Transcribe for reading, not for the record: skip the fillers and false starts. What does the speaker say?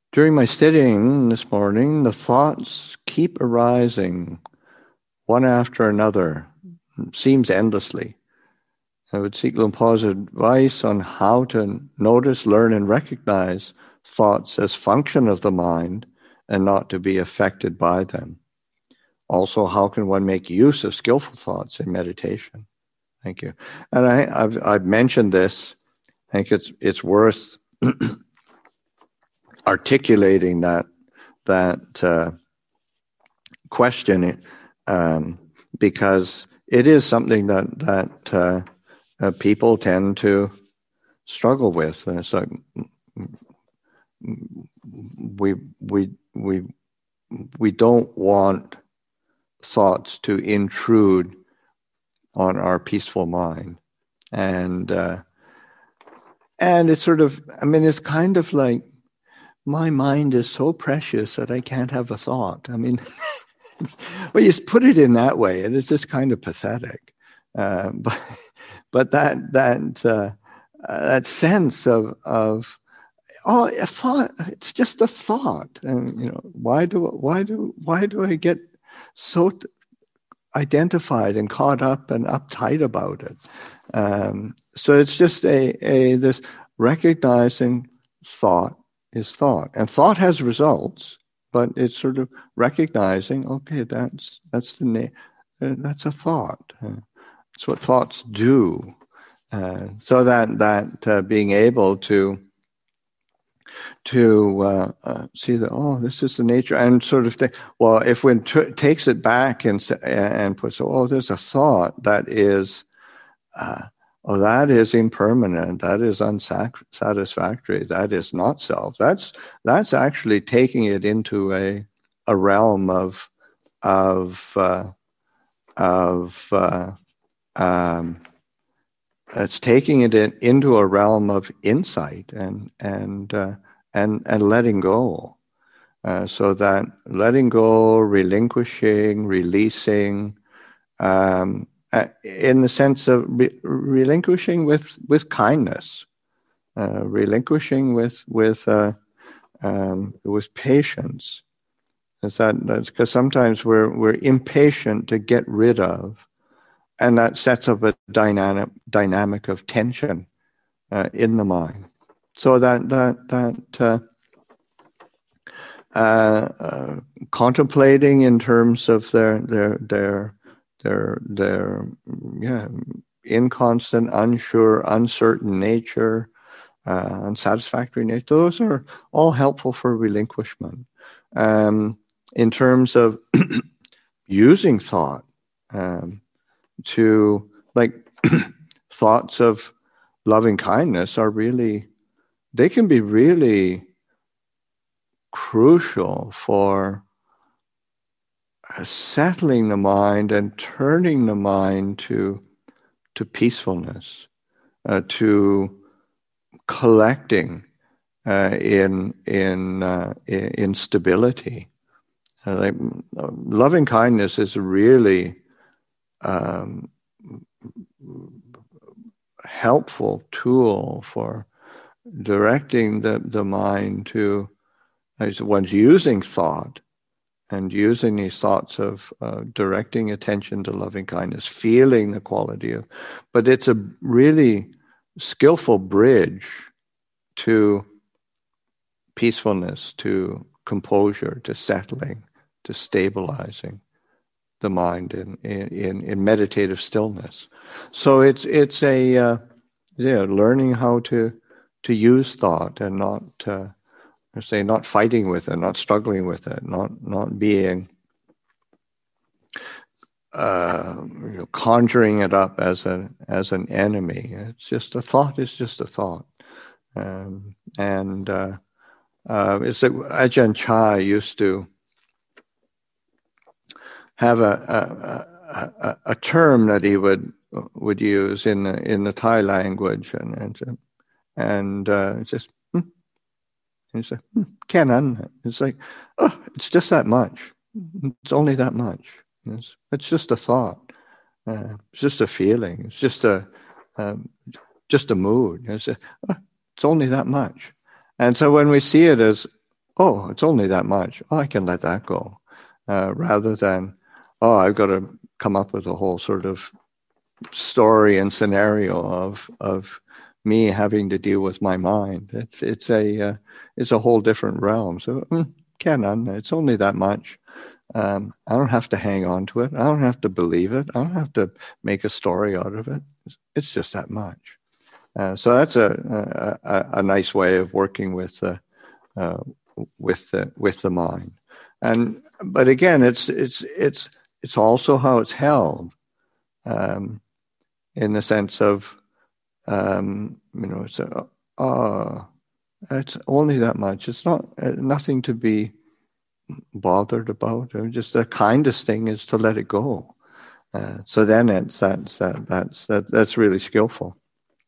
During my sitting this morning, the thoughts keep arising one after another. It seems endlessly. I would seek Luang Por's advice on how to notice, learn, and recognize thoughts as function of the mind and not to be affected by them. Also, how can one make use of skillful thoughts in meditation? Thank you. And I've mentioned this. I think it's worth articulating that question because it is something that people tend to struggle with. And it's like we don't want thoughts to intrude on our peaceful mind, and it's sort of, I mean, it's kind of like my mind is so precious that I can't have a thought. I mean, well, you put it in that way, and it's just kind of pathetic. But that sense of a thought, it's just a thought, and why do I get so identified and caught up and uptight about it? So it's just this recognizing thought is thought, and thought has results, but it's sort of recognizing, okay, that's a thought. It's what thoughts do. So that being able to see that, oh, this is the nature, and sort of think, well, if one takes it back and puts, oh, there's a thought that is, that is impermanent, that is unsatisfactory, that is not self. That's actually taking it into a realm of it's taking it into a realm of insight and letting go. So that letting go, relinquishing, releasing, in the sense of relinquishing with kindness, relinquishing with patience. That's because sometimes we're impatient to get rid of, and that sets up a dynamic of tension in the mind. So that contemplating in terms of their inconstant, unsure, uncertain nature, unsatisfactory nature, those are all helpful for relinquishment. In terms of using thought to, like, thoughts of loving kindness they can be really crucial for settling the mind and turning the mind to peacefulness, to collecting in stability. Like, loving kindness is a really helpful tool for directing the mind to, as one's using thought, and using these thoughts of directing attention to loving kindness, feeling the quality of, but it's a really skillful bridge to peacefulness, to composure, to settling, to stabilizing the mind in meditative stillness. So it's a learning how to use thought and not not fighting with it, not struggling with it, not being conjuring it up as an enemy. It's just a thought. Is just a thought, it's that Ajahn Chah used to have a term that he would use in the Thai language, and it's just. And it's like, Kenan. It's like, oh, it's just that much. It's only that much. It's just a thought. It's just a feeling. It's just a mood. It's only that much. And so when we see it as, oh, it's only that much. Oh, I can let that go, rather than, oh, I've got to come up with a whole sort of story and scenario of me having to deal with my mind. It's a whole different realm. So Kenan, it's only that much. I don't have to hang on to it. I don't have to believe it. I don't have to make a story out of it. It's just that much. So that's a nice way of working with the mind. But again, it's also how it's held, in the sense of, it's only that much. It's not nothing to be bothered about. Just the kindest thing is to let it go. So then that's really skillful.